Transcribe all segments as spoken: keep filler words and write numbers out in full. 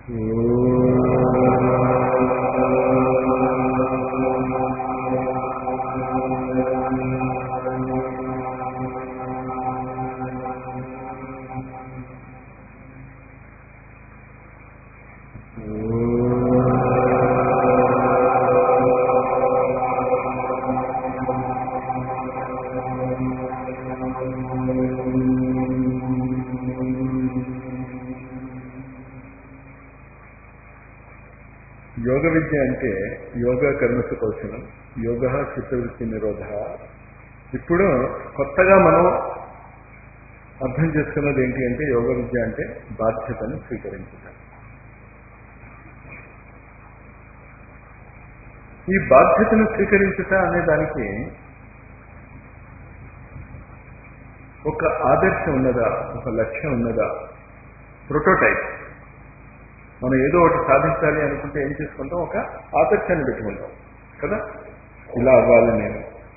యోగ విద్య అంటే యోగ కర్మసు కౌశలం, యోగ చిత్తవృత్తి నిరోధ. ఇప్పుడు కొత్తగా మనం అర్థం చేసుకున్నది ఏంటి అంటే యోగ విద్య అంటే బాధ్యతను స్వీకరించడం. ఈ బాధ్యతను స్వీకరించుట అనే దానికి ఒక ఆదర్శం ఉన్నదా, ఒక లక్ష్యం ఉన్నదా, ప్రోటోటైప్. మనం ఏదో ఒకటి సాధించాలి అనుకుంటే ఏం చేసుకుంటాం, ఒక ఆదర్శాన్ని పెట్టుకుంటాం కదా, ఇలా అవ్వాలి నేను.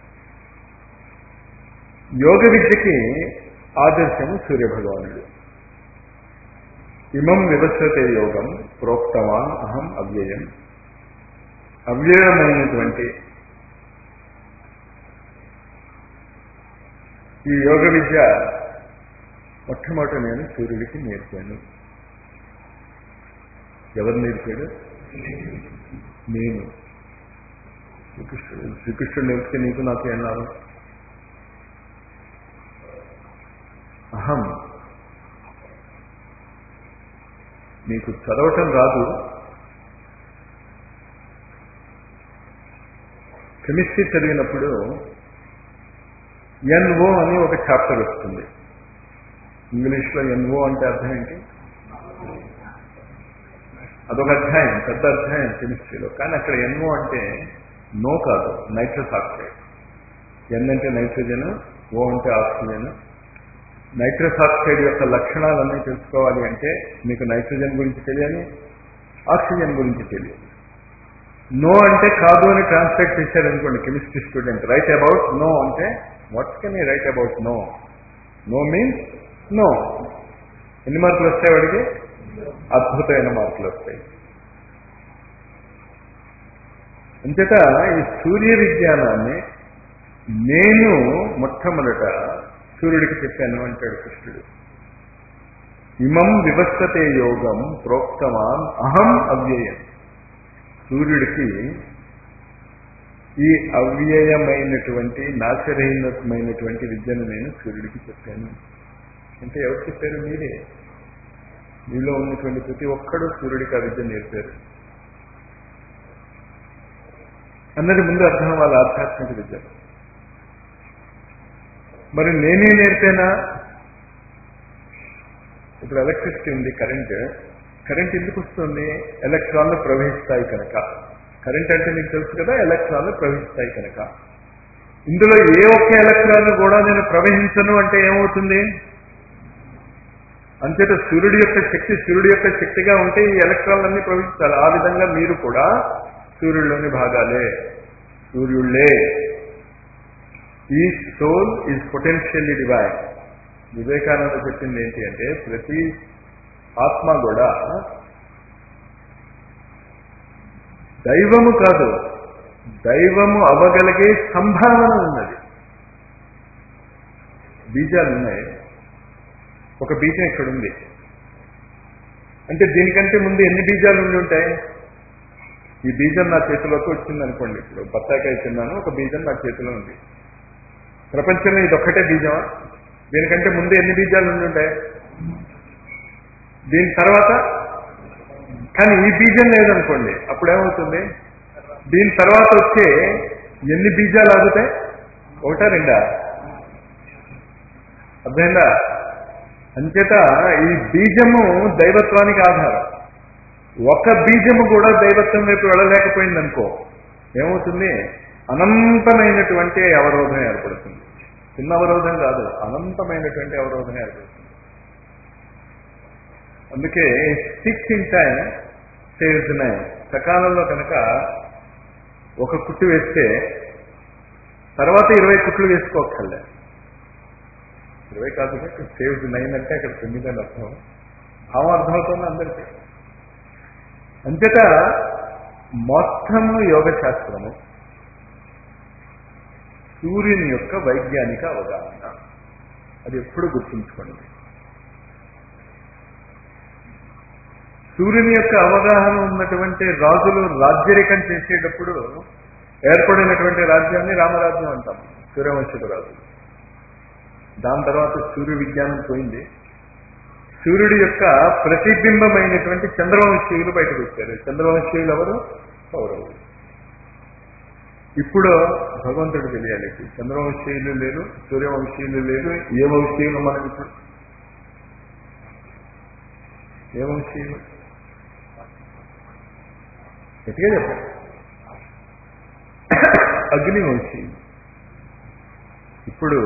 యోగ విద్యకి ఆదర్శము సూర్యభగవానుడు. ఇమం వివస్వతే యోగం ప్రోక్తవాన్ అహం అవ్యయం. అవ్యయమైనటువంటి ఈ యోగ విద్య మొట్టమొదట నేను సూర్యుడికి నేర్పాను. ఎవరు నేర్పాడు? నేను. శ్రీకృష్ణుడు శ్రీకృష్ణుడు నేర్పితే నీకు నాకు ఏం లాభం? అహం. నీకు చదవటం రాదు, కెమిస్ట్రీ చదివినప్పుడు ఎన్ఓ అని ఒక చాప్టర్ వస్తుంది. ఇంగ్లీష్లో ఎన్ఓ అంటే అర్థం ఏంటి? అదొక అధ్యాయం, పెద్ద అధ్యాయం కెమిస్ట్రీలో. కానీ అక్కడ ఎన్ఓ అంటే నో కాదు, నైట్రస్ ఆక్సైడ్. ఎన్ అంటే నైట్రోజన్, ఓ అంటే ఆక్సిజన్. నైట్రస్ ఆక్సైడ్ యొక్క లక్షణాలన్నీ తెలుసుకోవాలి అంటే మీకు నైట్రోజన్ గురించి తెలియాలి, ఆక్సిజన్ గురించి తెలియాలి. నో అంటే కాదు అని ట్రాన్స్లేట్ చేశారనుకోండి chemistry student, right about no అంటే what can I write about no? No means no. ఎన్ని మార్కులు వస్తాయి వాడికి? అద్భుతమైన మార్కులు వస్తాయి. అంతేత ఈ సూర్య విజ్ఞానాన్ని నేను మొట్టమొదట సూర్యుడికి చెప్పాను అంటాడు కృష్ణుడు. ఇమం వివస్వతే యోగం ప్రోక్తవాన్ అహం అవ్యయం. సూర్యుడికి ఈ అవ్యయమైనటువంటి నాశరహితమైనటువంటి విద్యను నేను సూర్యుడికి చెప్పాను. అంటే ఎవరు చెప్పారు? మీరే. మీలో ఉన్నటువంటి ప్రతి ఒక్కడూ సూర్యుడికి ఆ విద్య నేర్పారు అన్నది ముందు అర్థం వాళ్ళ ఆధ్యాత్మిక విద్య. మరి నేనే నేర్పేనా? ఇప్పుడు ఎలక్ట్రిసిటీ ఉంది, కరెంట్. కరెంట్ ఎందుకు వస్తుంది? ఎలక్ట్రాన్లు ప్రవహిస్తాయి కనుక. కరెంట్ అంటే మీకు తెలుసు కదా, ఎలక్ట్రాన్లు ప్రవహిస్తాయి కనుక. ఇందులో ఏ ఒక్క ఎలక్ట్రాన్ కూడా నేను ప్రవహించను అంటే ఏమవుతుంది? అంతేత సూర్యుడి యొక్క శక్తి సూర్యుడి యొక్క శక్తిగా ఉంటే ఈ ఎలక్ట్రాన్లన్నీ ప్రవహించాలి. ఆ విధంగా మీరు కూడా సూర్యుడిలోని భాగాలే, సూర్యుళ్ళే. ఈ soul is potentially divine. Vivekananda చెప్పింది ఏంటి అంటే ప్రతి ఆత్మ కూడా దైవము కాదు, దైవము అవగలిగే సంభావన ఉన్నది. బీజాలు ఉన్నాయి. ఒక బీజం ఇక్కడ ఉంది అంటే దీనికంటే ముందు ఎన్ని బీజాలు ఉండి ఉంటాయి? ఈ బీజం నా చేతిలోకి వచ్చింది అనుకోండి. ఇప్పుడు బత్తాకాయ తిన్నాను, ఒక బీజం నా చేతిలో ఉంది. ప్రపంచంలో ఇదొక్కటే బీజమా? దీనికంటే ముందు ఎన్ని బీజాలు ఉండి ఉంటాయి? దీని తర్వాత కానీ ఈ బీజం లేదనుకోండి, అప్పుడేమవుతుంది? దీని తర్వాత వచ్చే ఎన్ని బీజాలు ఆగుతాయి? ఒకటా రెండా? అర్థమైందా? అంచేత ఈ బీజము దైవత్వానికి ఆధారం. ఒక బీజము కూడా దైవత్వం వైపు వెళ్ళలేకపోయిందనుకో ఏమవుతుంది? అనంతమైనటువంటి అవరోధం ఏర్పడుతుంది. చిన్న అవరోధం కాదు, అనంతమైనటువంటి అవరోధం ఏర్పడుతుంది. అందుకే six in time saves nine. సకాలంలో కనుక ఒక కుట్టు వేస్తే తర్వాత ఇరవై కుట్లు వేసుకోక్కర్లే. ఇరవై కాదు, సేవ్స్ నైన్ అంటే అక్కడ తొమ్మిది అని అర్థం. భావం అర్థమవుతుంది అందరికీ. అంతటా మొత్తం యోగ శాస్త్రము సూర్యుని యొక్క వైజ్ఞానిక అవగాహన. అది ఎప్పుడు గుర్తుంచుకోండి. సూర్యుని యొక్క అవగాహన ఉన్నటువంటి రాజులు రాజ్యరేఖం చేసేటప్పుడు ఏర్పడినటువంటి రాజ్యాన్ని రామరాజ్యం అంటాం, సూర్యవంశపు రాజు. దాని తర్వాత సూర్య విజ్ఞానం పోయింది. సూర్యుడి యొక్క ప్రతిబింబమైనటువంటి చంద్రవంశీయులు బయటకు వచ్చారు. చంద్రవంశీయులు ఎవరు? కౌరవులు. ఇప్పుడు భగవంతుడు తెలియాలి, చంద్రవంశీయులు లేరు, సూర్యవంశీయులు లేరు. ఏ వంశీయులు మనకి ఇప్పుడు? ఏ వంశీయులు? గట్టిగా చెప్పండి. అగ్నివంశీయులు. ఇప్పుడు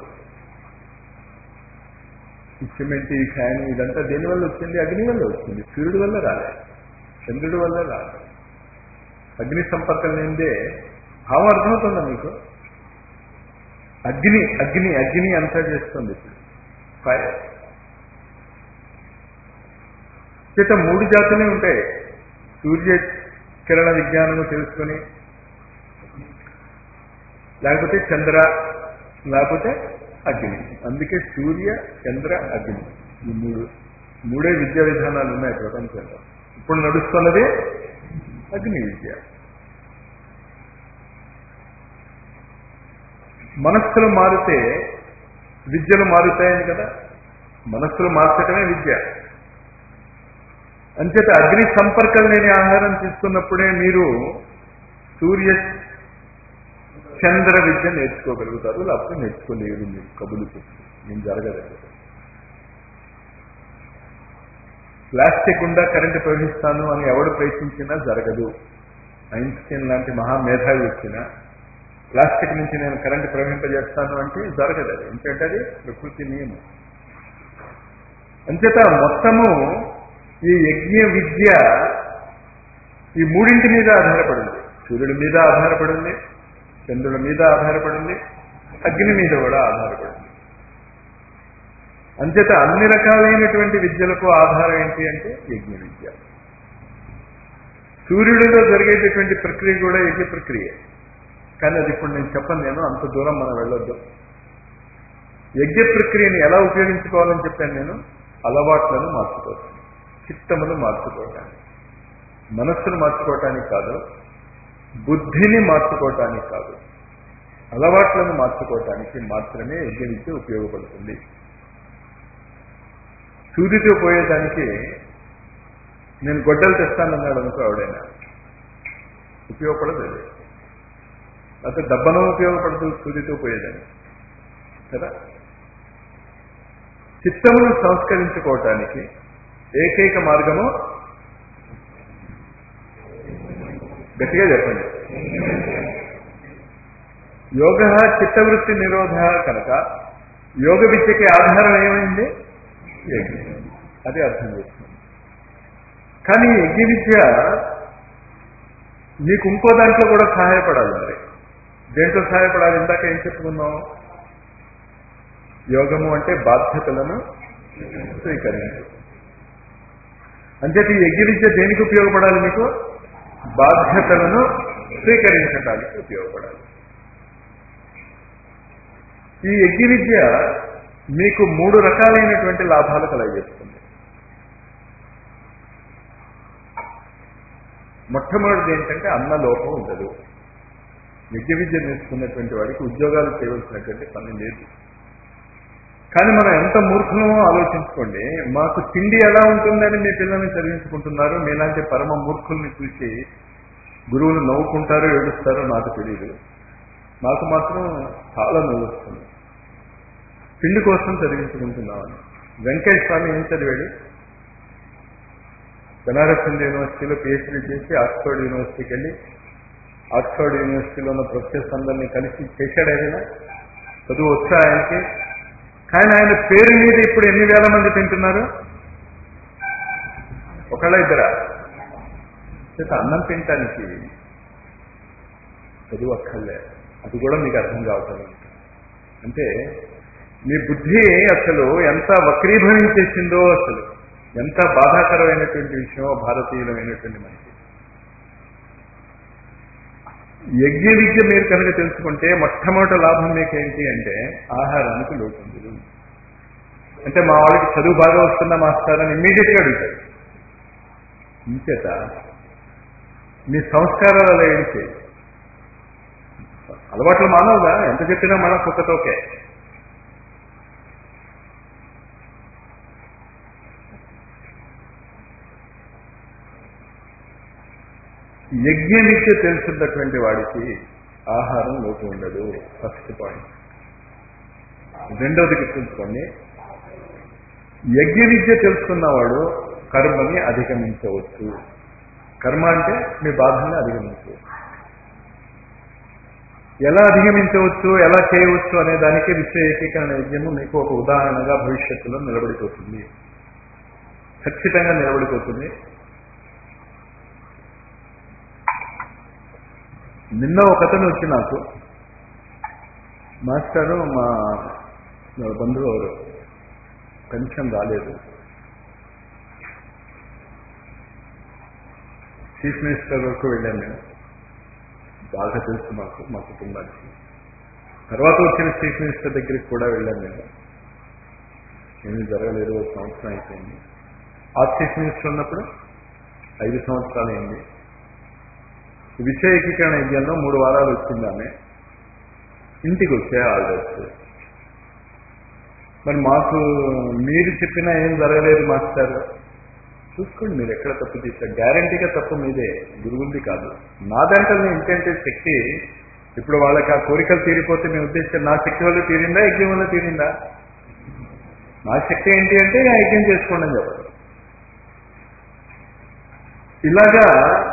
ఈ సిమెంట్, ఈ ఫ్యాన్, ఇదంతా దేని వల్ల వచ్చింది? అగ్ని వల్ల వచ్చింది. సూర్యుడి వల్ల రాలేదు, చంద్రుడి వల్ల రాలేదు. అగ్ని సంపర్కం లేదే భావం అర్థమవుతుందా మీకు? అగ్ని అగ్ని అగ్ని అంతా చేస్తుంది ఇప్పుడు ఫైర్. చేత మూడు జాతులే ఉంటాయి. సూర్య కిరణ విజ్ఞానము తెలుసుకొని, లేకపోతే చంద్ర, లేకపోతే అగ్ని. అందుకే సూర్య, చంద్ర, అగ్ని, ఈ మూడు మూడే విద్యా విధానాలు ఉన్నాయి ప్రపంచంలో. ఇప్పుడు నడుస్తున్నది అగ్ని విద్య. మనస్సులు మారితే విద్యలు మారుతాయని కదా. మనస్సులు మార్చటమే విద్య. అంచేత అగ్ని సంపర్కం లేని ఆహారం తీసుకున్నప్పుడే మీరు సూర్య చంద్ర విద్య నేర్చుకోగలుగుతారు, లేకపోతే నేర్చుకోలేరు. మీరు కబులు చెప్పి నేను జరగలేదు. ప్లాస్టిక్ గుండా కరెంటు ప్రవహిస్తాను అని ఎవడు ప్రయత్నించినా జరగదు. ఐన్స్టీన్ లాంటి మహామేధావి వచ్చినా ప్లాస్టిక్ నుంచి నేను కరెంటు ప్రవహింపజేస్తాను అంటే జరగదు. అది ఎందుకంటే అది ప్రకృతి నియమం. అంచేత మొత్తము ఈ యజ్ఞ విద్య ఈ మూడింటి మీద ఆధారపడింది. సూర్యుడి మీద ఆధారపడింది, చంద్రుడి మీద ఆధారపడింది, అగ్ని మీద కూడా ఆధారపడింది. అంచేత అన్ని రకాలైనటువంటి విద్యలకు ఆధారం ఏంటి అంటే యజ్ఞ విద్య. సూర్యుడిలో జరిగేటటువంటి ప్రక్రియ కూడా యజ్ఞ ప్రక్రియ. కానీ అది ఇప్పుడు నేను చెప్పను, నేను అంత దూరం మనం వెళ్ళొద్దు. యజ్ఞ ప్రక్రియని ఎలా ఉపయోగించుకోవాలని చెప్పాను నేను. అలవాట్లను మార్చుకోవటానికి, చిత్తమును మార్చుకోవటానికి, మనస్సును మార్చుకోవటానికి కాదు, బుద్ధిని మార్చుకోవటానికి కాదు, అలవాట్లను మార్చుకోవటానికి మాత్రమే యజ్ఞ విద్య ఉపయోగపడుతుంది. సూర్యుడితో పోయేదానికి నేను గొడ్డలు తెస్తానన్నాడు అనుకో ఆవిడైనా, ఉపయోగపడదు. అది లేకపోతే డబ్బనం ఉపయోగపడదు సూర్యుడితో పోయేదానికి కదా. చిత్తమును సంస్కరించుకోవటానికి ఏకైక మార్గము గట్టిగా చెప్పండి, యోగ చిత్తవృత్తి నిరోధ కనుక యోగ విద్యకి ఆధారం ఏమైంది? యజ్ఞం. అది అర్థం చేస్తుంది. కానీ యజ్ఞ విద్య మీకు ఇంకో దాంట్లో కూడా సహాయపడాలి. మరి దేంట్లో సహాయపడాలి? ఇందాక ఏం చెప్పుకున్నాం? యోగము అంటే బాధ్యతలను స్వీకరించు. అంచేత ఈ యజ్ఞ విద్య దేనికి ఉపయోగపడాలి? మీకు బాధ్యతలను స్వీకరించడానికి ఉపయోగపడాలి. ఈ యజ్ఞ విద్య మీకు మూడు రకాలైనటువంటి లాభాలు కలగజేస్తుంది. మొట్టమొదటిది ఏంటంటే అన్నలోపం ఉండదు. యజ్ఞ విద్య నేర్చుకున్నటువంటి వాడికి ఉద్యోగాలు చేయవలసినటువంటి పని లేదు. కానీ మనం ఎంత మూర్ఖమో ఆలోచించుకోండి. మాకు తిండి ఎలా ఉంటుందని మీ పిల్లల్ని చదివించుకుంటున్నారు. మీలాంటి పరమ మూర్ఖుల్ని చూసి గురువులు నవ్వుకుంటారో ఏడుస్తారో నాకు తెలియదు. నాకు మాత్రం చాలా నవ్వుస్తుంది. తిండి కోసం చదివించుకుంటున్నామని. వెంకయ్య స్వామి ఏం చదివాడు? బనారస్ హిందూ యూనివర్సిటీలో పిహెచ్డీ చేసి ఆక్స్ఫర్డ్ యూనివర్సిటీకి వెళ్ళి ఆక్స్ఫర్డ్ యూనివర్సిటీలో ఉన్న ప్రొఫెసర్స్ అందరినీ కలిసి చేశాడు. ఆయన చదువు వచ్చా ఆయనకి. కానీ ఆయన పేరు మీద ఇప్పుడు ఎన్ని వేల మంది తింటున్నారు? ఒకళ్ళ ఇద్దరా? చేత అన్నం తినటానికి చదువు అక్కర్లే. అది కూడా మీకు అర్థం కావటం. అంటే మీ బుద్ధి అసలు ఎంత వక్రీభవించేసిందో. అసలు ఎంత బాధాకరమైనటువంటి విషయమో భారతీయులమైనటువంటి మనకి. యజ్ఞ విద్య మీరు కనుక తెలుసుకుంటే మొట్టమొదటి లాభం మీకు ఏంటి అంటే ఆహారానికి లోటు ఉండదు. అంటే మా వాళ్ళకి చదువు బాగా వస్తుందా మాస్టర్ అని ఇమ్మీడియట్గా అడుగుతారు. ఇంచేత మీ సంస్కారాలు అలా ఏంటి? అలవాట్లు మానవుగా ఎంత చెప్పినా మనం కుక్కతోకే. యజ్ఞనిత్య తెలుసున్నటువంటి వాడికి ఆహారం లోటు ఉండదు. First point. రెండవది గుర్తుంచుకోండి, యజ్ఞ విద్య తెలుసుకున్నవాడు కర్మని అధిగమించవచ్చు. కర్మ అంటే మీ బాధల్ని అధిగమించవచ్చు. ఎలా అధిగమించవచ్చు, ఎలా చేయవచ్చు అనే దానికి విశ్వ ఏకీకరణ యజ్ఞము మీకు ఒక ఉదాహరణగా భవిష్యత్తులో నిలబడిపోతుంది. ఖచ్చితంగా నిలబడిపోతుంది. నిన్న ఒకతను వచ్చి నాకు, మాస్టరు మా బంధువు ఎవరు పెన్షన్ రాలేదు, చీఫ్ మినిస్టర్ వరకు వెళ్ళాను నేను, బాగా తెలుసు మాకు మా కుటుంబానికి. తర్వాత వచ్చిన చీఫ్ మినిస్టర్ దగ్గరికి కూడా వెళ్ళాను నేను, ఏమీ జరగలేదు, ఒక సంవత్సరం అయిపోయింది. ఆ చీఫ్ మినిస్టర్ ఉన్నప్పుడు ఐదు సంవత్సరాలు అయింది. విషయ ఏకీకరణ యజ్ఞంలో మూడు వారాలు వచ్చింది ఆమె, ఇంటికి వచ్చే ఆర్డర్స్. మరి మాకు మీరు చెప్పినా ఏం జరగలేదు మాస్టర్. చూసుకోండి మీరు ఎక్కడ తప్పు చేశారు. గ్యారంటీగా తప్పు మీదే, గురువుంది కాదు. నాదంటే ఇంటంటే శక్తి. ఇప్పుడు వాళ్ళకి ఆ కోరికలు తీరిపోతే మీ ఉద్దేశం నా శక్తి వల్ల తీరిందా, యజ్ఞం వల్ల తీరిందా? నా శక్తి ఏంటి అంటే యజ్ఞం చేసుకోండి అని చెప్పాలి. ఇలాగా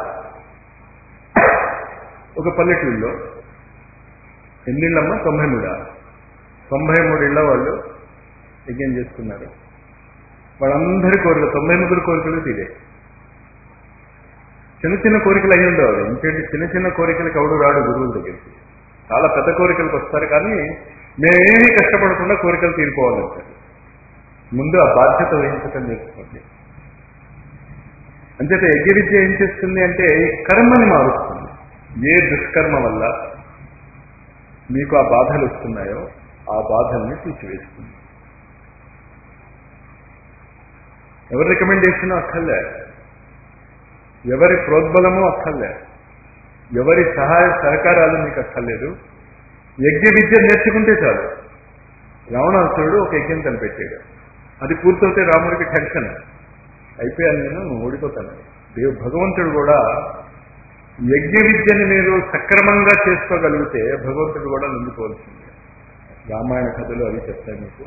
ఒక పల్లెటూరులో ఎన్నిళ్ళమ్మా, తొంభై మూడా తొంభై మూడు ఇళ్ల వాళ్ళు యజ్ఞం చేసుకున్నారు. వాళ్ళందరి కోరికలు, తొంభై ముగ్గురు కోరికలు తీరే. చిన్న చిన్న కోరికలు అయ్యి ఉండేవాళ్ళు. ఎందుకంటే చిన్న చిన్న కోరికలకు ఎవడు రాడు గురువుల దగ్గరికి. చాలా పెద్ద కోరికలకు వస్తారు, కానీ మేమేమీ కష్టపడకుండా కోరికలు తీరిపోవాలంటారు. ముందు ఆ బాధ్యత వహించటం నేర్చుకోండి. అంచేత యజ్ఞ విద్య ఏం చేస్తుంది అంటే ఈ కర్మని మారుస్తుంది. ఏ దుష్కర్మ వల్ల మీకు ఆ బాధలు వస్తున్నాయో ఆ బాధల్ని తీసివేస్తుంది. ఎవరి రికమెండేషన్ అక్కర్లే, ఎవరి ప్రోద్బలము అక్కర్లే, ఎవరి సహాయ సహకారాలు మీకు అక్కర్లేదు. యజ్ఞ విద్య నేర్చుకుంటే చాలు. రావణాసురుడు ఒక యజ్ఞం కనిపెట్టాడు. అది పూర్తవుతే రాముడికి టెన్షన్, అయిపోయాను నేను, ఓడిపోతాను. దేవు భగవంతుడు కూడా యజ్ఞ విద్యని మీరు సక్రమంగా చేసుకోగలిగితే భగవంతుడు కూడా లొంగిపోవాల్సిందే. రామాయణ కథలు అవి చెప్తాయి మీకు.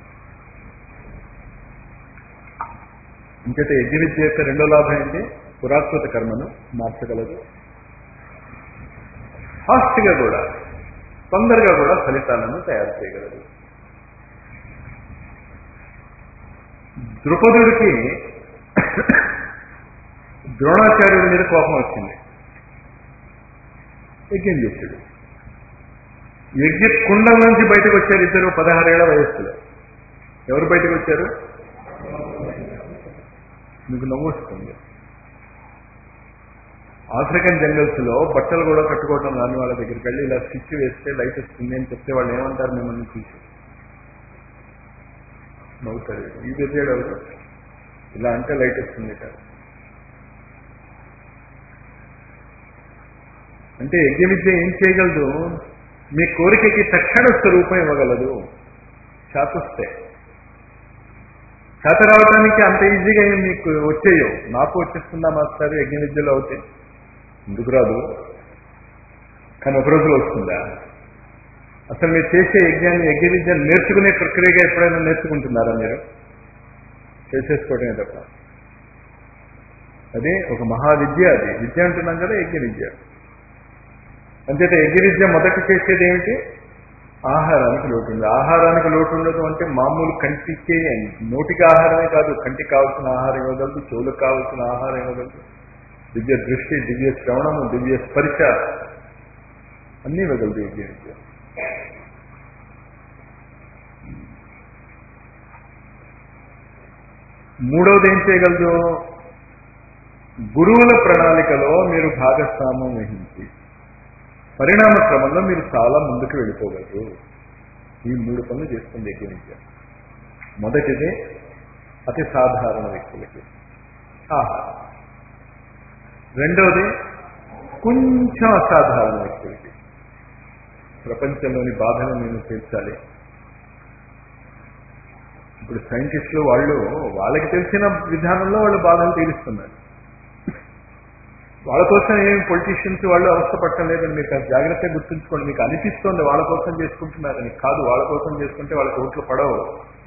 ఇంకైతే యజ్ఞ విద్య యొక్క రెండో లాభం ఏంటి? పురాకృత కర్మను మార్చగలదు. ఫాస్ట్గా కూడా, తొందరగా కూడా ఫలితాలను తయారు చేయగలదు. ద్రుపదుడికి ద్రోణాచార్యుడి మీద కోపం వచ్చింది, యజ్ఞం చేశాడు. యజ్ఞ కుండం నుంచి బయటకు వచ్చారు ఇద్దరు పదహారేళ్ల వయస్సులో. ఎవరు బయటకు వచ్చారు? మీకు నవ్వు వస్తుంది. ఆఫ్రికన్ జంగల్స్ లో బట్టలు కూడా కట్టుకోవడం రాని వాళ్ళ దగ్గరికి వెళ్ళి ఇలా స్విచ్ వేస్తే లైట్ వస్తుంది అని చెప్తే వాళ్ళు ఏమంటారు? మిమ్మల్ని చూసి నవ్వుతారు. ఈ విద్యాడు ఇలా అంటే లైట్ వస్తుంది కాదు. అంటే యజ్ఞ విద్య ఏం చేయగలదు? మీ కోరికకి తక్షణ స్వరూపం ఇవ్వగలదు. శాతొస్తే శాత రావటానికి అంత ఈజీగా ఏం మీకు వచ్చేయో. నాకు వచ్చేస్తుందా మాస్టర్ యజ్ఞ విద్యలో అవుతే? ఎందుకు రాదు? కానీ ఒక రోజులో వస్తుందా? అసలు మీరు చేసే యజ్ఞాన్ని, యజ్ఞ విద్యను నేర్చుకునే ప్రక్రియగా ఎప్పుడైనా నేర్చుకుంటున్నారా మీరు? చేసేసుకోవటమే తప్ప. అదే ఒక మహావిద్య. అది విద్య అంటున్నాం కదా, యజ్ఞ విద్య. అంచేత యజ్ఞ విద్య మొదట చేసేది ఏమిటి? ఆహారానికి లోటు ఉండదు. ఆహారానికి లోటు ఉండదు అంటే మామూలు కంటికి, నోటికి ఆహారమే కాదు, కంటికి కావాల్సిన ఆహారం ఇవ్వగలదు, చెవులకు కావాల్సిన ఆహారం ఇవ్వగలదు, దివ్య దృష్టి, దివ్య శ్రవణము, దివ్య స్పర్శ అన్నీ ఇవ్వగలదు యజ్ఞ విద్య. మూడవది ఏం చేయగలదు? గురువుల ప్రణాళికలో మీరు భాగస్వామ్యం వహించి పరిణామ క్రమంలో మీరు చాలా ముందుకు వెళ్ళిపోగలరు. ఈ మూడు పనులు చేస్తుంది యజ్ఞ విద్య. మొదటిది అతి సాధారణ వ్యక్తులకి ఆహారం. రెండవది కొంచెం అసాధారణ వ్యక్తులకి ప్రపంచంలోని బాధను నేను తీర్చాలి. ఇప్పుడు సైంటిస్టులు వాళ్ళు వాళ్ళకి తెలిసిన విధానంలో వాళ్ళు బాధలు తీరుస్తున్నారు. వాళ్ళ కోసం ఏమి పొలిటీషియన్స్ వాళ్ళు అవస్థపడటం లేదని మీరు కాస్త జాగ్రత్తగా గుర్తుంచుకోండి. మీకు అనిపిస్తోంది వాళ్ళ కోసం చేసుకుంటున్నారని. కాదు, వాళ్ళ కోసం చేసుకుంటే వాళ్ళకి ఓట్లు పడవు.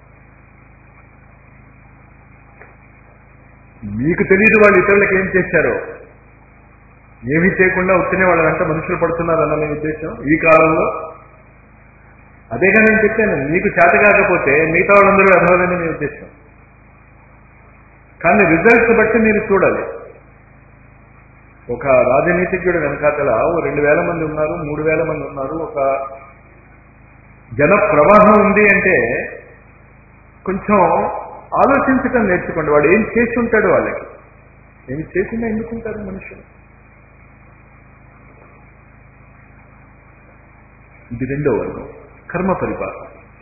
మీకు తెలియదు వాళ్ళు ఇతరులకు ఏం చేశారో. ఏమీ చేయకుండా వచ్చిన వాళ్ళంతా మనుషులు పడుతున్నారు అన్న ఉద్దేశం ఈ కాలంలో. అదేగా నేను చెప్పాను, మీకు చేత కాకపోతే మిగతా వాళ్ళందరూ అర్హులని మీ ఉద్దేశం. కానీ రిజల్ట్స్ బట్టి మీరు చూడాలి. ఒక రాజనీతిజ్ఞుడు వెనకాతల ఓ రెండు వేల మంది ఉన్నారు, మూడు వేల మంది ఉన్నారు, ఒక జన ప్రవాహం ఉంది అంటే కొంచెం ఆలోచించటం నేర్చుకోండి. వాడు ఏం చేసి ఉంటాడు, వాళ్ళకి ఏం చేసినా ఎందుకుంటారు మనుషులు. ఇది రెండో వర్గం, కర్మ పరిపాలన.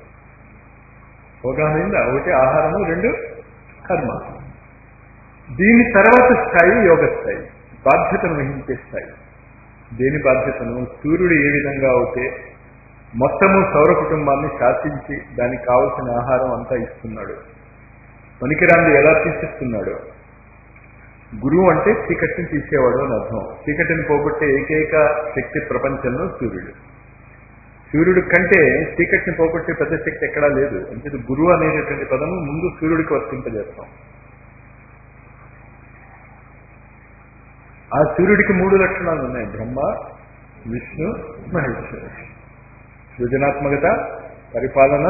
అవగాహన ఒకటి ఆహారము, రెండు కర్మ. దీని తర్వాత స్థాయి యోగ స్థాయి, బాధ్యతను వహించే స్థాయి. దేని బాధ్యతను? సూర్యుడు ఏ విధంగా అయితే మొత్తము సౌర కుటుంబాన్ని శాసించి దానికి కావలసిన ఆహారం అంతా ఇస్తున్నాడు, పనికిరాంది ఎలా తీసిస్తున్నాడు. గురువు అంటే చీకటిని తీసేవాడు అని అర్థం. చీకటిని పోగొట్టే ఏకైక శక్తి ప్రపంచంలో సూర్యుడు. సూర్యుడి కంటే చీకటిని పోగొట్టే పెద్ద శక్తి ఎక్కడా లేదు. అంటే గురువు అనేటటువంటి పదము ముందు సూర్యుడికి వర్తింపజేస్తాం. ఆ సూర్యుడికి మూడు లక్షణాలు ఉన్నాయి: బ్రహ్మ, విష్ణు, మహేశ్వరుడు. సృజనాత్మకత, పరిపాలన,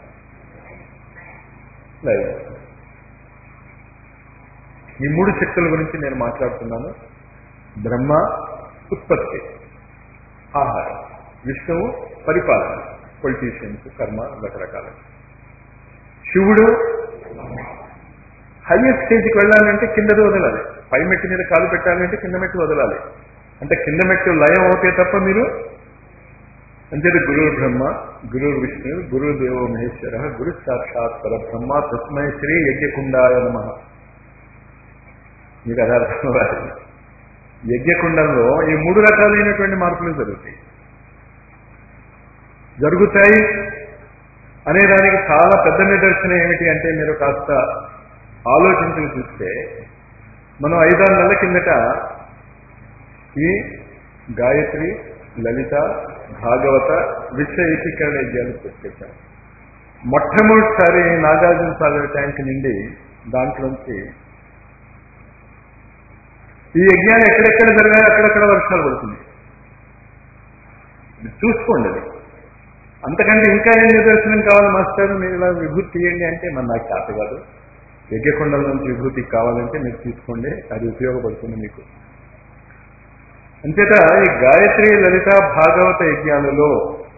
లైవ్. ఈ మూడు శక్తుల గురించి నేను మాట్లాడుతున్నాను. బ్రహ్మ ఉత్పత్తి, ఆహారం. విష్ణువు పరిపాలన, పొలిటీషియన్స్, కర్మ, రకరకాల. శివుడు హైయెస్ట్ స్టేజ్కి వెళ్ళాలంటే కిందది వదలాలి. పై మెట్టు మీద కాలు పెట్టాలంటే కింద మెట్టు వదలాలి. అంటే కింద మెట్టు లయం అవుతే తప్ప మీరు అంటే గురువు బ్రహ్మ, గురువు విష్ణు, గురు దేవో మహేశ్వర, గురు సాక్షాత్ పరబ్రహ్మ తస్మై శ్రీ యజ్ఞకుండాయ నమః. మీకు అది అర్థం కాదు. యజ్ఞకుండంలో ఈ మూడు రకాలైనటువంటి మార్పులు జరుగుతాయి జరుగుతాయి అనేదానికి చాలా పెద్ద నిదర్శనం ఏమిటి అంటే, మీరు కాస్త ఆలోచించి చూస్తే, మనం ఐదారు నెలల కిందట ఈ గాయత్రి, లలిత, భాగవత విశ్వ ఏకీకరణ యజ్ఞాలు తీసుకొచ్చాం. మొట్టమొదటిసారి నాగార్జున సాగర్ ట్యాంక్ నిండి దాంట్లోంచి ఈ యజ్ఞాలు ఎక్కడెక్కడ జరిగాయో అక్కడక్కడ వర్షాలు పడుతుంది. చూసుకోండి. అది అంతకంటే ఇంకా ఏం నిదర్శనం కావాలి మాస్టర్, మీరు ఇలా విభూతి తీయండి అంటే, మన నాకు చేత కాదు. యజ్ఞకొండల నుంచి విభూతి కావాలంటే మీరు తీసుకోండి, అది ఉపయోగపడుతుంది మీకు. అంచేత ఈ గాయత్రి, లలిత, భాగవత యజ్ఞాలలో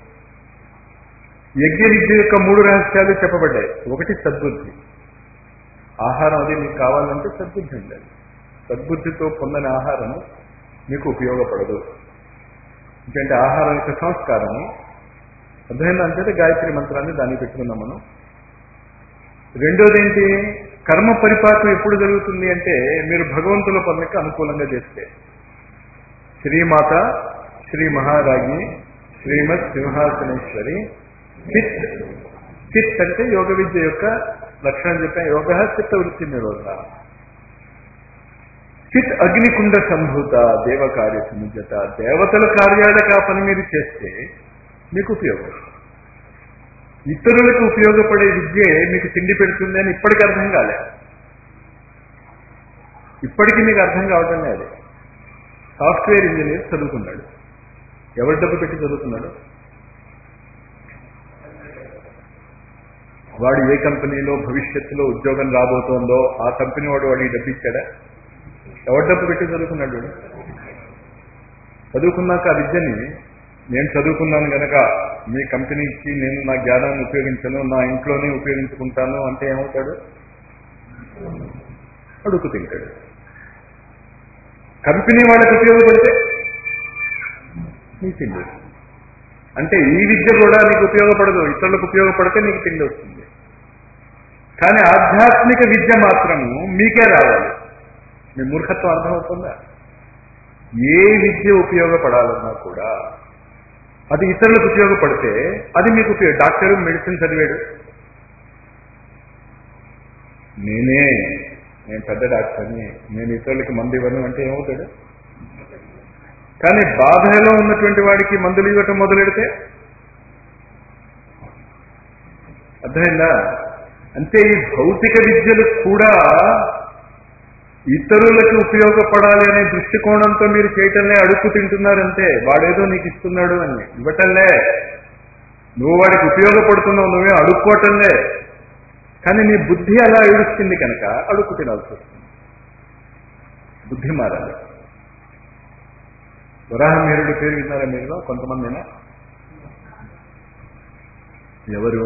యజ్ఞ విద్య యొక్క మూడు రహస్యాలు చెప్పబడ్డాయి. ఒకటి సద్బుద్ధి. ఆహారం అది మీకు కావాలంటే సద్బుద్ధి ఉండాలి. సద్బుద్ధితో పొందని ఆహారం మీకు ఉపయోగపడదు. ఎందుకంటే ఆహారం యొక్క సంస్కారము అర్థమైంది. అంతే గాయత్రి మంత్రాన్ని దాన్ని పెట్టుకున్నాం మనం. రెండోది ఏంటి? కర్మ పరిపాకం ఎప్పుడు జరుగుతుంది అంటే, మీరు భగవంతుల పనులకి అనుకూలంగా చేస్తే. శ్రీమాత, శ్రీ మహారాజ్ఞి, శ్రీమత్ సింహాసనేశ్వరి, చిత్. చిత్ అంటే యోగ విద్య యొక్క లక్షణం చెప్పాను. యోగ చిత్త వృత్తి నిరోధ. చిత్ అగ్నికుండ సంభూత, దేవ కార్య సముజ్జత. దేవతల కార్యాలకు ఆ పని మీరు చేస్తే మీకు ఉపయోగం. ఇతరులకు ఉపయోగపడే విద్యే మీకు తిండి పెడుతుంది అని ఇప్పటికీ అర్థం కాలే. ఇప్పటికీ మీకు అర్థం కావటం లేదు. సాఫ్ట్వేర్ ఇంజనీర్ చదువుకున్నాడు. ఎవరి డబ్బు పెట్టి చదువుతున్నాడు? వాడు ఏ కంపెనీలో భవిష్యత్తులో ఉద్యోగం రాబోతోందో ఆ కంపెనీ వాడు వాడికి డబ్బు ఇచ్చాడా? ఎవరి డబ్బు పెట్టి చదువుకున్నాడు వాడు? చదువుకున్నాక ఆ విద్యని నేను చదువుకున్నాను కనుక మీ కంపెనీకి నేను నా జ్ఞానాన్ని ఉపయోగించను, నా ఇంట్లోనే ఉపయోగించుకుంటాను అంటే ఏమవుతాడు? అడుగు తింటాడు. కంపెనీ వాళ్ళకి ఉపయోగపడితే నీకు తిండి వస్తుంది. అంటే ఈ విద్య కూడా నీకు ఉపయోగపడదు, ఇతరులకు ఉపయోగపడితే నీకు తిండి వస్తుంది. కానీ ఆధ్యాత్మిక విద్య మాత్రము మీకే రావాలి. మీ మూర్ఖత్వం అర్థమవుతుందా? ఏ విద్య ఉపయోగపడాలన్నా కూడా అది ఇతరులకు ఉపయోగపడితే అది మీకు ఉపయోగం. డాక్టరు మెడిసిన్ చదివాడు, నేనే నేను పెద్ద డాక్టర్ని, నేను ఇతరులకి మందు ఇవ్వను అంటే ఏమవుతాడు? కానీ బాధలో ఉన్నటువంటి వాడికి మందులు ఇవ్వటం మొదలెడితే అర్థమైందా? అంటే ఈ భౌతిక విద్యలు కూడా ఇతరులకు ఉపయోగపడాలి అనే దృష్టికోణంతో మీరు చేయటంలే, అడుక్కు తింటున్నారంటే వాడేదో నీకు ఇస్తున్నాడు అని ఇవ్వటంలే. నువ్వు వాడికి ఉపయోగపడుతున్నావు, నువ్వే అడుక్కోవటంలే. కానీ నీ బుద్ధి అలా ఏడుస్తుంది కనుక అడుక్కు తినాల్సి వస్తుంది. బుద్ధి మారాలి. వరాహమీరుడి పేరు విన్నారా మీరు? కొంతమందినా? ఎవరు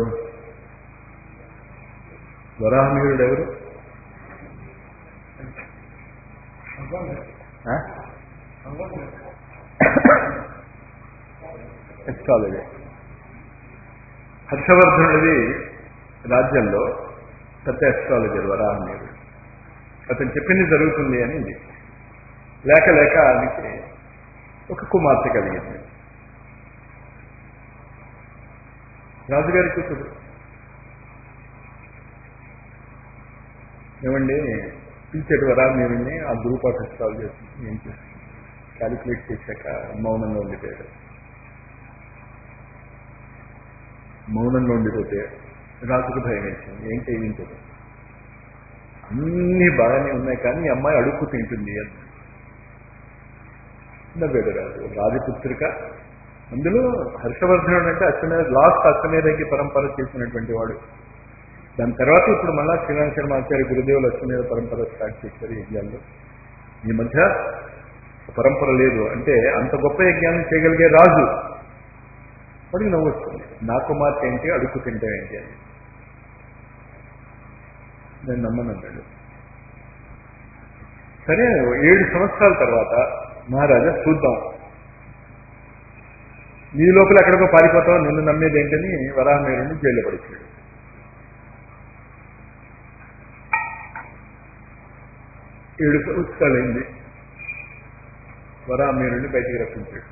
వరాహమీరుడు? ఎవరు? ఎస్ట్రాలజీ. హర్షవర్ధనుడిది రాజ్యంలో పెద్ద ఎస్ట్రాలజర్ వరాహమీరుడు. అతను చెప్పింది జరుగుతుంది అని లేక లేక ఆయనకి ఒక కుమార్తె కలిగింది. రాజుగారి కూతురు. ఏమండి పిలిచేటి వరాహమీరుడిని ఆ గ్రూప్ ఆఫ్ ఎస్ట్రాలజర్స్ ఏం చేస్తుంది క్యాలిక్యులేట్ చేశాక మౌనంగా ఉండిపోయాడు. మౌనంగా ఉండిపోతే రాజుకు భయం వేసింది. ఏం చేయించదు, అన్నీ బాగానే ఉన్నాయి కానీ ఈ అమ్మాయి అడుక్కు తింటుంది అని నవ్వాడు రాజు. రాజపుత్రిక, అందులో హర్షవర్ధనుడు అంటే అశ్వమేధ లాస్ట్ అశ్వమేధకి పరంపర చేసినటువంటి వాడు. దాని తర్వాత ఇప్పుడు మళ్ళా శ్రీరామ శర్మ ఆచార్య గురుదేవులు అశ్వమేధ పరంపర స్టార్ట్ చేశారు యజ్ఞాల్లో. ఈ మధ్య పరంపర లేదు. అంటే అంత గొప్ప యజ్ఞాన్ని చేయగలిగే రాజు వాడికి నవ్వు వస్తుంది. నా కుమార్తె ఏంటి, అడుక్కు తింటావేంటి అని. నేను నమ్మనన్నాడు. సరే, ఏడు సంవత్సరాల తర్వాత మహారాజా చూద్దాం, నీ లోపల ఎక్కడికో పారిపోతావు, నిన్ను నమ్మేది ఏంటని వరాహమీరుడిని జైల్లో పడిచాడు. ఏడు సంవత్సరాలైంది. వరాహమీరుడిని బయటికి రప్పించాడు.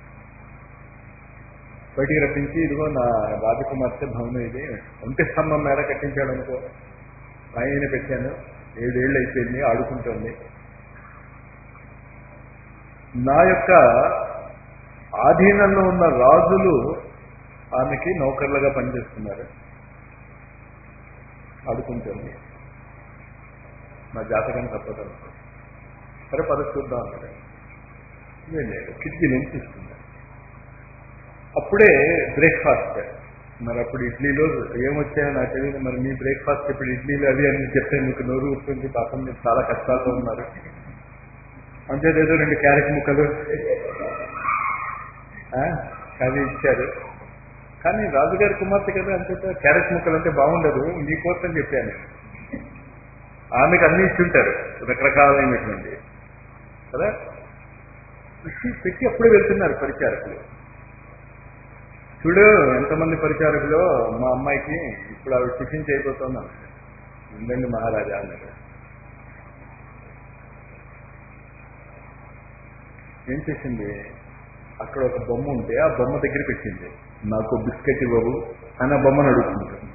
బయటికి రప్పించి ఇదిగో నా రాజకుమార్తె భవనం ఇది, ఒంటి స్తంభం మేర కట్టించాడు అనుకో, ఆయన పెట్టాను, ఏడేళ్ళు అయిపోయింది, ఆడుకుంటుంది. నా యొక్క ఆధీనంలో ఉన్న రాజులు ఆమెకి నౌకర్లుగా పనిచేస్తున్నారు, ఆడుకుంటుంది. నా జాతకం తప్పదు. సరే పద చూద్దాం అన్నాడు. వెళ్ళాడు, కిటికీ నుంచి తీసుకున్నాడు. అప్పుడే బ్రేక్ఫాస్ట్. మరి అప్పుడు ఇడ్లీలో ఏమొచ్చాయో నాకు తెలియదు. మరి మీ బ్రేక్ఫాస్ట్ ఇప్పుడు ఇడ్లీలు అవి అని చెప్తే మీకు నోరు ఉంటుంది. పాపం మీరు చాలా కష్టాల్లో ఉన్నారు. అంతేదేదో రెండు క్యారెట్ ముక్కలు అది ఇచ్చారు. కానీ రాజుగారి కుమార్తె కదా, అంతే క్యారెట్ ముక్కలు అంటే బాగుండదు, మీకోసం చెప్పాను. ఆమెకు అన్ని ఇచ్చుంటారు రకరకాలైనటువంటి కదా. ఇచ్చి పెట్టి అప్పుడే వెళ్తున్నారు పరిచారకులు. చూడు ఎంతమంది పరిచారకులు, మా అమ్మాయికి ఇప్పుడు ఆవిడ టిఫిన్ చేయబోతున్నాను. ఉండండి మహారాజా అన్నాడు. ఏం చేసింది, అక్కడ ఒక బొమ్మ ఉంటే ఆ బొమ్మ దగ్గర పెట్టింది. నాకు బిస్కెట్ ఇవ్వవు అని ఆ బొమ్మను అడుగుతుంటుంది.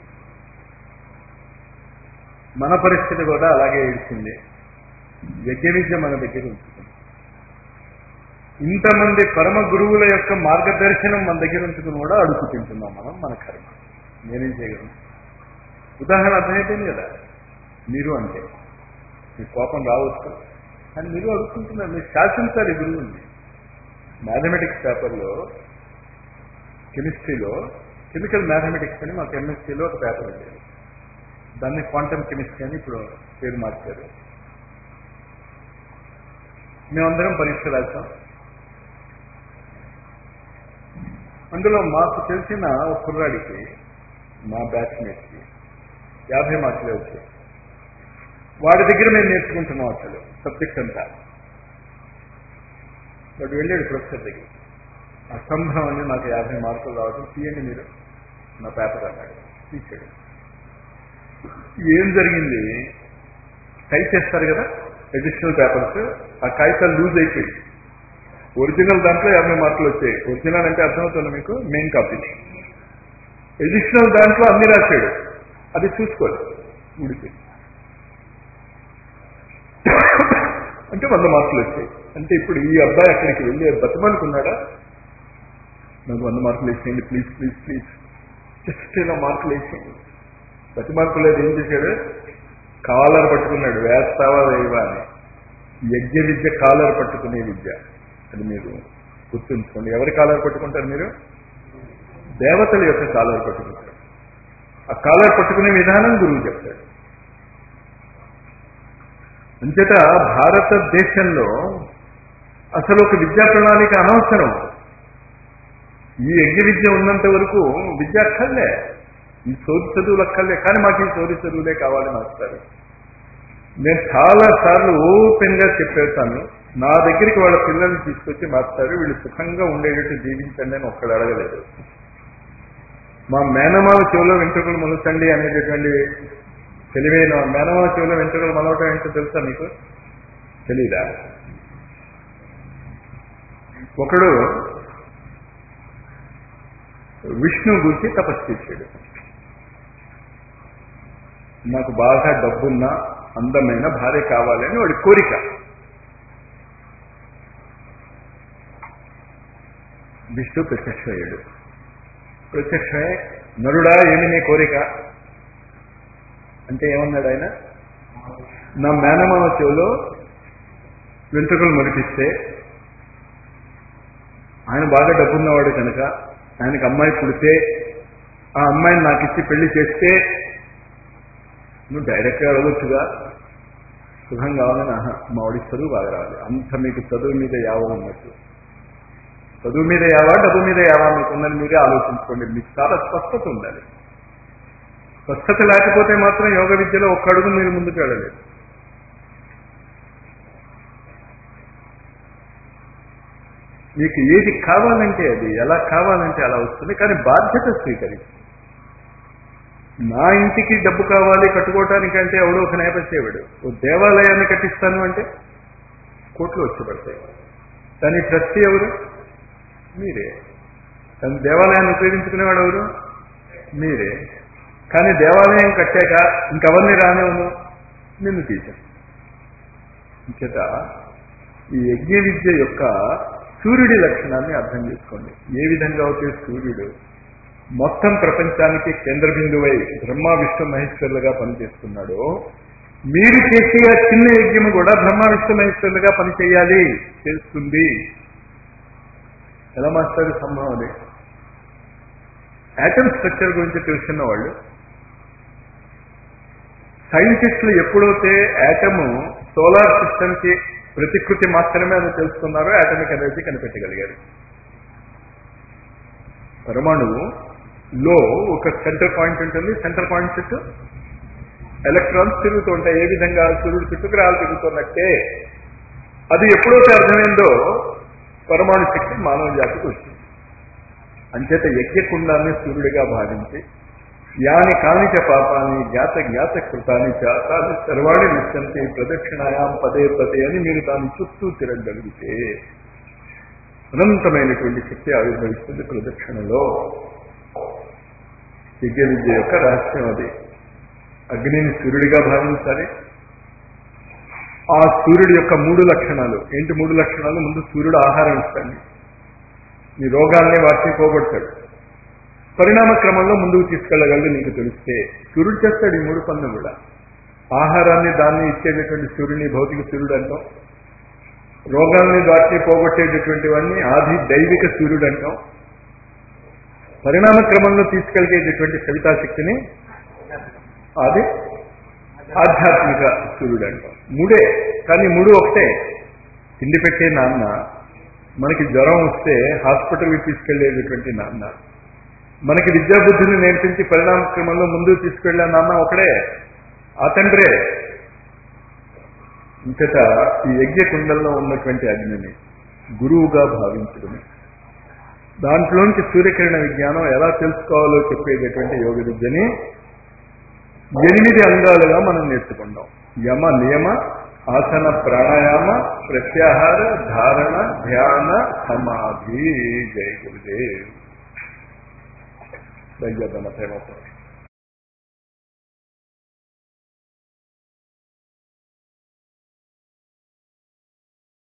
మన పరిస్థితి కూడా అలాగే ఇచ్చింది. యజ్ఞ విద్య మన దగ్గర ఉంచుతుంది. ఇంతమంది పరమ గురువుల యొక్క మార్గదర్శనం మన దగ్గర ఉంచుకుని కూడా అడుగు తింటున్నాం మనం. మన కర్మ నేనేం చేయగలను. ఉదాహరణ అర్థమైపోయింది కదా. మీరు అంటే మీ కోపం రావచ్చు, కానీ మీరు అడుగుతుంటున్నారు. మీరు శాసించాలి గురువుని. మ్యాథమెటిక్స్ పేపర్లో, కెమిస్ట్రీలో, కెమికల్ మ్యాథమెటిక్స్ అని మా కెమిస్ట్రీలో ఒక పేపర్ ఉండేది. దాన్ని క్వాంటమ్ కెమిస్ట్రీ అని ఇప్పుడు పేరు మార్చారు. మేమందరం పరీక్ష రాసాం. అందులో మాకు తెలిసిన ఒక కుర్రాడికి, మా బ్యాచ్మేట్కి యాభై మార్కులే వచ్చాయి. వాడి దగ్గర మేము నేర్చుకుంటున్నాం అసలు సబ్జెక్ట్ అంతా. వాడు వెళ్ళాడు ప్రొఫెసర్ దగ్గర, అసంభవం అని నాకు యాభై మార్కులు రావడం, తీయండి మీరు నా పేపర్ అన్నాడు. తీసాడు. ఏం జరిగింది, టైప్ చేస్తారు కదా ఎడిషనల్ పేపర్స్, ఆ కాగితాలు లూజ్ అయిపోయి ఒరిజినల్ దాంట్లో యాభై మార్కులు వచ్చాయి. ఒరిజినల్ అంటే అర్థమవుతుంది మీకు, మెయిన్ కాపీ. ఎడిషనల్ దాంట్లో అన్ని రాశాడు, అది చూసుకోలేదు, ఊడిపోయి. అంటే వంద మార్కులు వచ్చాయి. అంటే ఇప్పుడు ఈ అబ్బాయి అక్కడికి వెళ్ళి బతిమాలుకున్నాడా, నాకు వంద మార్కులు వేసేయండి ప్లీజ్ ప్లీజ్ ప్లీజ్, జస్ట్ ఇలా మార్కులు వేసేయండి. బతిమార్కులు లేదు, ఏం చేశాడు, కాలర్ పట్టుకున్నాడు, వేస్తావా వేయవా అని. యజ్ఞ విద్య కాలర్ పట్టుకునే విద్య, అది మీరు గుర్తుంచుకోండి. ఎవరి కాలర్ పట్టుకుంటారు మీరు? దేవతల యొక్క కాలర్ పట్టుకుంటారు. ఆ కాలర్ పట్టుకునే విధానం గురువు చెప్తాడు. అంచేత భారతదేశంలో అసలు ఒక విద్యా ప్రణాళిక అనవసరం. ఈ యజ్ఞ విద్య ఉన్నంత వరకు విద్య అక్కర్లే, ఈ సోది చదువులు అక్కర్లే. కానీ మాకు ఈ సోది చదువులే కావాలి మాస్టారు. నేను చాలా సార్లు ఓపెన్గా చెప్పేస్తాను, నా దగ్గరికి వాళ్ళ పిల్లల్ని తీసుకొచ్చి మాస్టారు వీళ్ళు సుఖంగా ఉండేటట్టు జీవించండి అని ఒక్కడు అడగలేదు. మా మేనమావ చెవులో వెంట్రుకలు మొలచండి అనేటటువంటి తెలివైన మేనమావ చెవులో వెంట్రుకలు మొలవటం ఏంటో తెలుసా మీకు? తెలీదా? ఒకడు విష్ణు గురించి తపస్సు చేశాడు. నాకు బాగా డబ్బున్న అందమైన భార్య కావాలని వాడి కోరిక. విష్ణు ప్రత్యక్షమయ్యాడు. ప్రత్యక్షమై, నరుడా ఏమి నీ కోరిక అంటే ఏమన్నాడు ఆయన? నా మేనమామ చెవులో వెంట్రుకలు మొలిపిస్తే, ఆయన బాగా డబ్బున్నవాడు కనుక ఆయనకు అమ్మాయి పుడితే ఆ అమ్మాయిని నాకు ఇచ్చి పెళ్లి చేస్తే నువ్వు డైరెక్ట్గా అడగొచ్చుగా, సుఖం కావాలని. ఆహా, మా వాడికి చదువు బాగా రావాలి, అంత మీకు చదువు మీద యావ ఉన్నట్టు. చదువు మీద యావా డబ్బు మీద యావా మీకు ఉన్నది మీరే ఆలోచించుకోండి. మీకు చాలా స్పష్టత ఉండాలి. స్పష్టత లేకపోతే మాత్రం యోగ విద్యలో ఒక్క అడుగు మీరు ముందుకు వెళ్ళలేదు. మీకు ఏది కావాలంటే అది, ఎలా కావాలంటే అలా వస్తుంది. కానీ బాధ్యత స్వీకరించి, నా ఇంటికి డబ్బు కావాలి కట్టుకోవటానికంటే ఎవడో ఒక నేపథ్యేవాడు ఓ దేవాలయాన్ని కట్టిస్తాను అంటే కోట్లు వచ్చి పడతాయి. దాని ట్రస్టీ ఎవరు? మీరే. దాని దేవాలయాన్ని ఉపయోగించుకునేవాడు ఎవరు? మీరే. కానీ దేవాలయం కట్టాక ఇంకెవరిని రానివ్వను, నిన్ను తీశాను. ఇంకేత ఈ యజ్ఞ విద్య యొక్క సూర్యుడి లక్షణాన్ని అర్థం చేసుకోండి. ఏ విధంగా అయితే సూర్యుడు మొత్తం ప్రపంచానికి కేంద్ర బిందువై బ్రహ్మ విష్ణు మహేశ్వరులుగా పనిచేస్తున్నాడో, మీరు చేసే ఆ చిన్న యజ్ఞము కూడా బ్రహ్మ విష్ణు మహేశ్వరులుగా పనిచేయాలి, చేస్తుంది. ఎలా మాస్టర్ సంభవం? అది యాటమ్ స్ట్రక్చర్ గురించి తెలుసుకున్న వాళ్ళు సైంటిస్టులు ఎప్పుడైతే యాటము సోలార్ సిస్టమ్కి ప్రతికృతి మాత్రమే అని తెలుసుకున్నారో యాటమిక్ ఎనర్జీ కనిపెట్టగలిగారు. పరమాణువు లో ఒక సెంటర్ పాయింట్ ఉంటుంది, సెంటర్ పాయింట్ చుట్టూ ఎలక్ట్రాన్స్ తిరుగుతూ ఉంటాయి. ఏ విధంగా సూర్యుడు చుట్టూ గ్రహాలు తిరుగుతున్నట్టే. అది ఎప్పుడైతే అర్థమైందో పరమాణు శక్తి మానవ జాతికి వచ్చింది. అంచేత యజ్ఞకుండాన్ని సూర్యుడిగా భావించి, యాని కానిచ పాపాన్ని జ్ఞాత జ్ఞాత కృతాన్ని చాతాన్ని సర్వాణి నిశ్చంతి ప్రదక్షిణాయాం పదే పదే అని మీరు దాని చుట్టూ తిరగలిగితే అనంతమైనటువంటి శక్తి ఆవిర్భవిస్తుంది ప్రదక్షిణలో. యజ్ఞ విద్య యొక్క రహస్యం అది. అగ్నిని సూర్యుడిగా భావించాలి. ఆ సూర్యుడి యొక్క మూడు లక్షణాలు ఏంటి? మూడు లక్షణాలు. ముందు సూర్యుడు ఆహారం ఇస్తాడు, నీ రోగాల్ని వాటిని పోగొడతాడు. పరిణామ క్రమంలో ముందుకు తీసుకెళ్ళగలడు నీకు తెలిస్తే. సూర్యుడు చేస్తాడు ఈ మూడు పనులు కూడా. ఆహారాన్ని దాన్ని ఇచ్చేటటువంటి సూర్యుని భౌతిక సూర్యుడు అంటాం. రోగాల్ని వాటిని పోగొట్టేటటువంటి వాడిని ఆది దైవిక సూర్యుడు అంటాం. పరిణామ క్రమంలో తీసుకెళ్ళేటటువంటి సవితాశక్తిని అది ఆధ్యాత్మిక సూర్యుడు అంటాం. మూడే, కానీ మూడు ఒకటే. తిండి పెట్టే నాన్న, మనకి జ్వరం వస్తే హాస్పిటల్కి తీసుకెళ్లేటటువంటి నాన్న, మనకి విద్యాబుద్ధిని నేర్పించి పరిణామ క్రమంలో ముందుకు తీసుకెళ్లే నాన్న ఒకడే, ఆ తండ్రే. ఇంతట ఈ యజ్ఞ కుండంలో ఉన్నటువంటి అగ్నిని గురువుగా భావించడం, దాంట్లోంచి సూర్యకిరణ విజ్ఞానం ఎలా తెలుసుకోవాలో చెప్పేటటువంటి యోగ విద్యని ఎనిమిది అంగాలుగా మనం నేర్చుకుంటాం. యమ, నియమ, ఆసన, ప్రాణాయామ, ప్రత్యాహార, ధారణ, ధ్యాన, సమాధి. జయ గురుదేవ్. దయచేద్దాం.